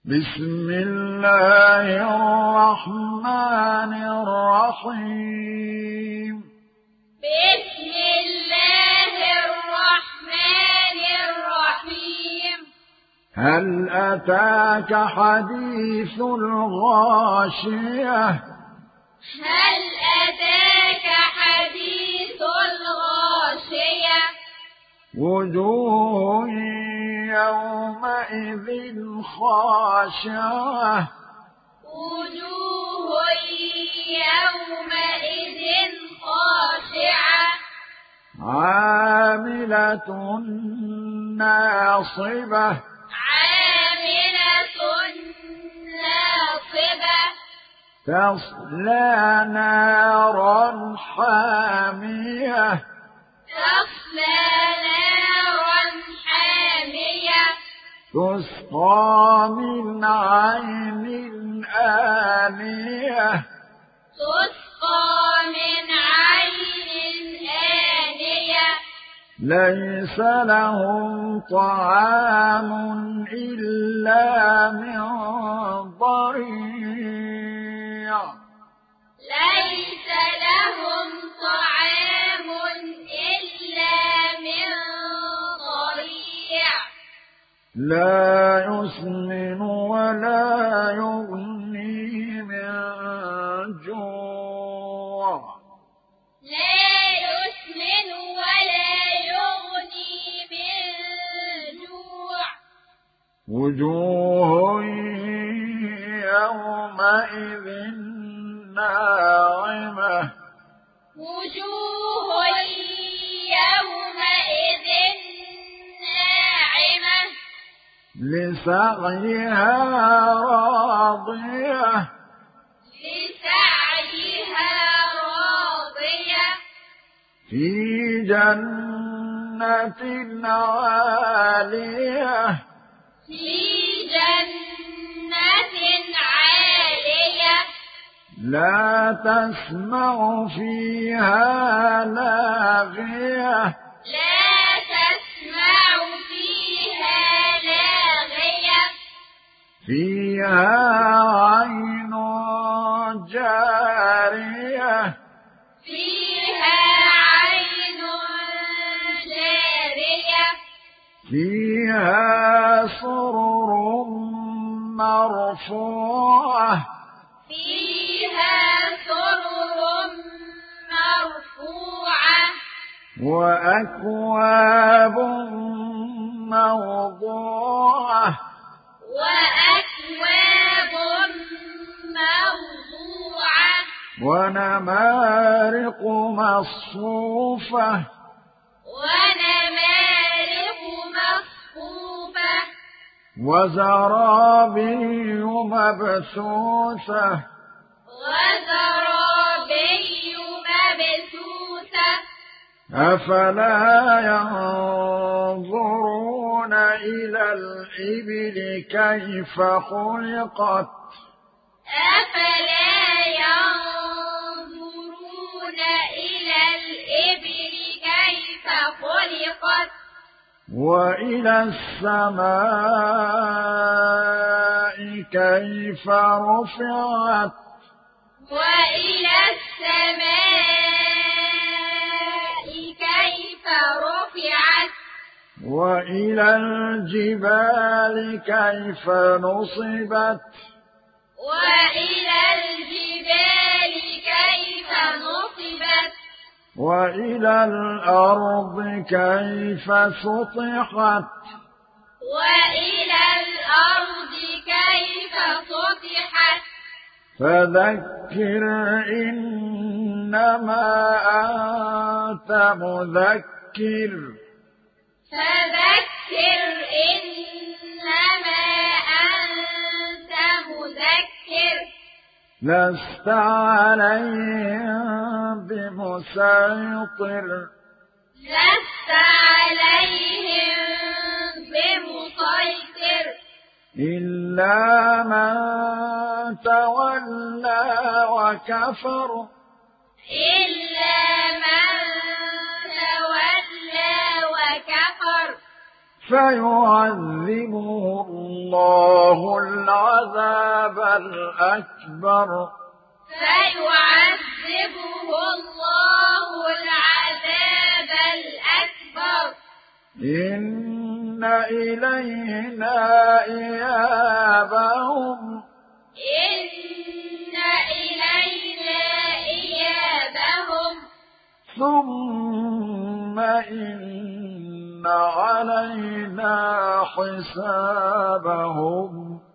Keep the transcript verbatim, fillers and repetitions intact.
بسم الله الرحمن الرحيم بسم الله الرحمن الرحيم هل أتاك حديث الغاشية هل أتاك حديث الغاشية وجوه يومئذ خاشعة وجوه يومئذ خاشعة عاملة ناصبة عاملة ناصبة تصلى نارا حامية تصلى نارا حامية تسقى من عين آنية تسقى من عين آنية ليس لهم طعام إلا من ضريع ليس لهم طعام إلا من ضريع لا يسمن ولا يغني من جوع لا يسمن ولا يغني من جوع وجوه يومئذ ناعمة وجوه يومئذ ناعمة لسعيها راضية لسعيها راضية في جنة عالية في جنة عالية لا تسمع فيها لاغية لا تسمع فيها لاغية فيها عين جارية فيها عين جارية فيها سرر مرفوعة فيها سرر مرفوعة وأكواب موضوعة وأكواب موضوعة ونمارق مصفوفة ونمارق مصفوفة وزرابي مبثوثة وزرابي مبثوثة أفلا ينظرون إلى الإبل كيف خلقت أفلا ينظرون إلى الإبل كيف خلقت وإلى السماء كيف رفعت وإلى السماء كيف رفعت وإلى الجبال كيف نصبت وإلى الجبال كيف نصبت وإلى الأرض كيف سطحت وإلى الأرض كيف سطحت فذكر إنما أنت مذكر فذكر إنما أنت مذكر لست عليهم بمسيطر لست عليهم بمسيطر إلا من تولى وكفر إلا من تولى وكفر فيعذبه الله العذاب الأكبر فيعذبه الله العذاب الأكبر إن إلينا إيابهم إن إلينا إيابهم ثم إن علينا حسابهم